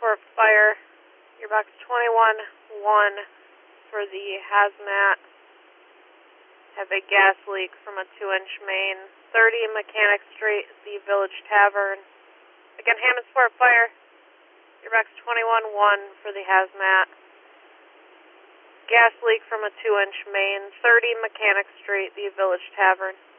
Hammondsport Fire. Your box 21-1 for the hazmat. Have a gas leak from a 2-inch main. 30 Mechanic Street, the Village Tavern. Again, Hammondsport Fire. Your box 21-1 for the hazmat. Gas leak from a 2-inch main. 30 Mechanic Street, the Village Tavern.